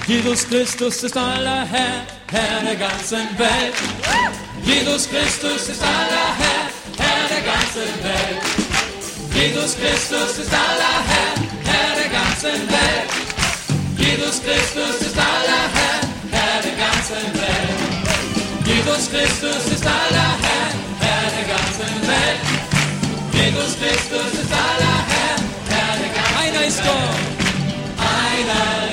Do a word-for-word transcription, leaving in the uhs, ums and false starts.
Jesus Christus ist aller Herr, Herr der ganzen Welt. Jesus Christus ist aller Herr, Herr der ganzen Welt. Jesus Christus ist aller Herr, Herr der ganzen Welt. Jesus Christus ist aller Herr, Herr der ganzen Welt. Jesus Christus ist aller Herr, Herr der ganzen Welt. Jesus Christus ist aller Herr, Herr der ganzen Welt. Einer ist Gott. Einer